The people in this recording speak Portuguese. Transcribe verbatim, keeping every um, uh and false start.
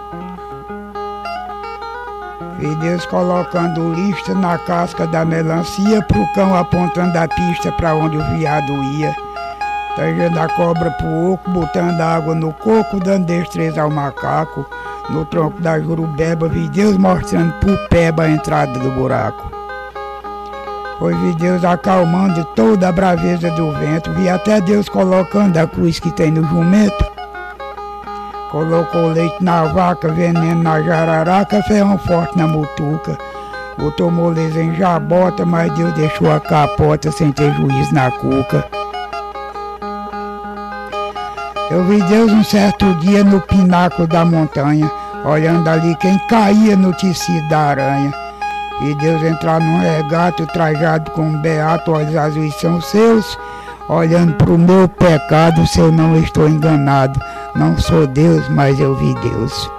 Vi Deus colocando lista na casca da melancia, pro cão apontando a pista para onde o viado ia. Trazendo a cobra pro oco, botando água no coco, dando destreza ao macaco. No tronco da jurubeba, vi Deus mostrando pro peba a entrada do buraco. Foi vi Deus acalmando toda a braveza do vento, vi até Deus colocando a cruz que tem no jumento. Colocou leite na vaca, veneno na jararaca, ferrão forte na mutuca. Botou moleza em jabota, mas Deus deixou a capota sem ter juízo na cuca. Eu vi Deus um certo dia no pináculo da montanha, olhando ali quem caía no tecido da aranha. E Deus entrar num regato trajado com um beato, olhos azuis são seus, olhando pro meu pecado, se eu não estou enganado. Não sou Deus, mas eu vi Deus.